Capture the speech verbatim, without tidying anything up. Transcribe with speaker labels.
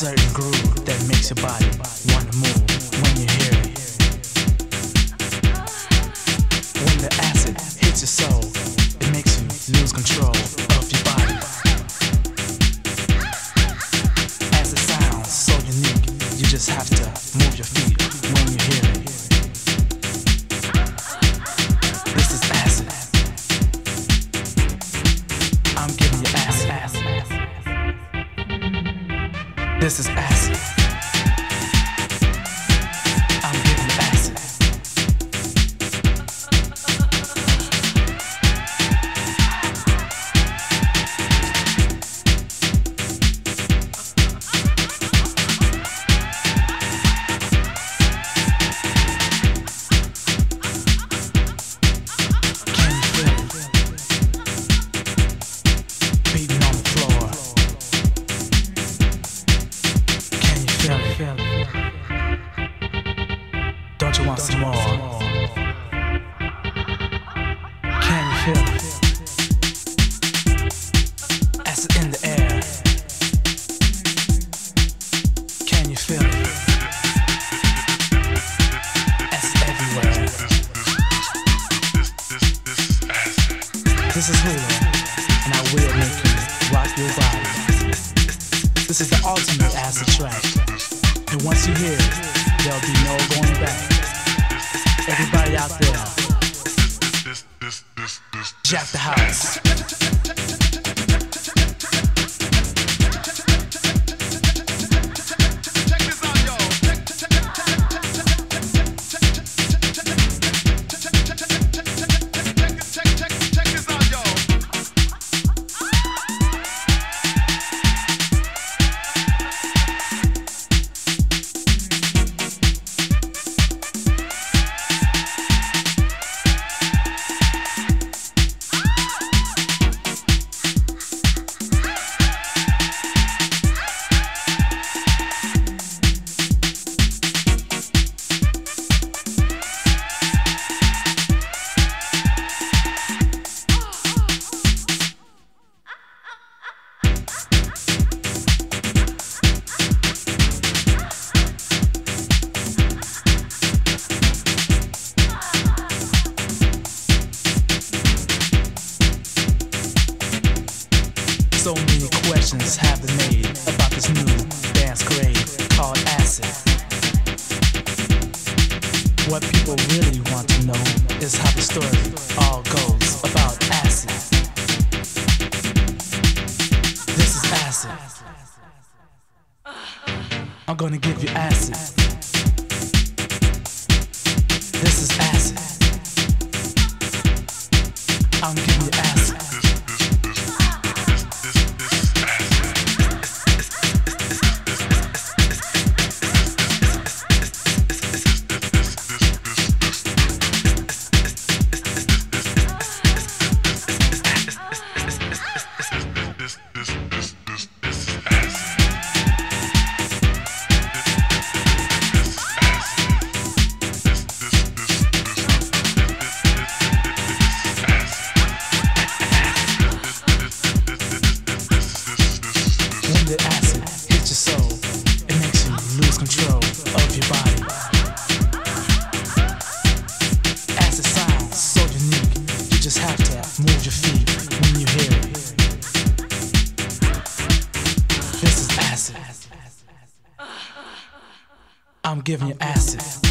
Speaker 1: certain groove that makes your body wanna move when you hear it. When the acid hits your soul, it makes you lose control of your body. As it sounds so unique, you just have to move your feet when you hear it. This is acid. I'm giving you acid. This is acid. I'm giving you acid. Can you feel it? Beating on the floor. Can you feel it? Don't you want some more? Can you feel it? Acid in the air. Can you feel it? Acid everywhere. This is Hula, and I will make you rock your body. This is the ultimate acid track, and once you hear it, there'll be no going back. Everybody out there, jack the house. So many questions have been made about this new dance craze called acid. What people really want to know is how the story all goes about acid. This is acid. I'm gonna give you acid. This is acid. I'm giving you acid. When the acid hits your soul, it makes you lose control of your body. Acid sounds so unique, you just have to move your feet when you hear it. This is acid. I'm giving you acid.